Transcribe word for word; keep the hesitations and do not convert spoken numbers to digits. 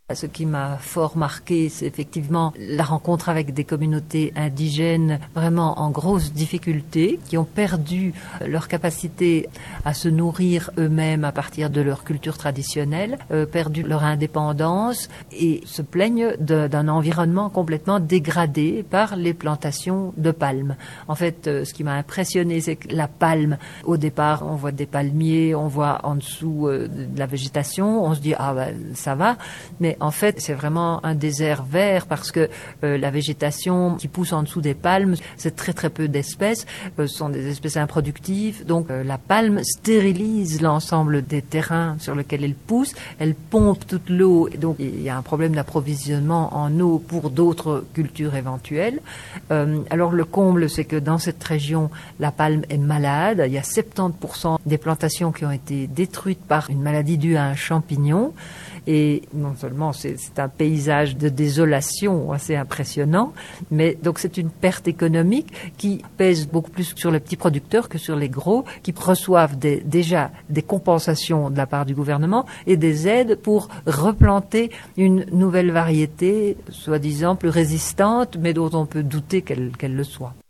Ce qui m'a fort marqué, c'est effectivement la rencontre avec des communautés indigènes vraiment en grosse difficulté, qui ont perdu leur capacité à se nourrir eux-mêmes à partir de leur culture traditionnelle, euh, perdu leur indépendance et se plaignent de, d'un environnement complètement dégradé par les plantations de palmes. En fait, euh, ce qui m'a impressionné, c'est que la palme, au départ, on voit des palmiers, on voit en dessous euh, de la végétation, on se dit « ah ben ça va », mais en fait, c'est vraiment un désert vert parce que euh, la végétation qui pousse en dessous des palmes, c'est très très peu d'espèces, euh, ce sont des espèces improductives. Donc euh, la palme stérilise l'ensemble des terrains sur lesquels elle pousse, elle pompe toute l'eau. Donc il y a un problème d'approvisionnement en eau pour d'autres cultures éventuelles. Euh, alors le comble, c'est que dans cette région, la palme est malade. Il y a soixante-dix pour cent des plantations qui ont été détruites par une maladie due à un champignon. Et non seulement c'est, c'est un paysage de désolation assez impressionnant, mais donc c'est une perte économique qui pèse beaucoup plus sur les petits producteurs que sur les gros, qui reçoivent des, déjà des compensations de la part du gouvernement et des aides pour replanter une nouvelle variété, soi-disant plus résistante, mais dont on peut douter qu'elle, qu'elle le soit.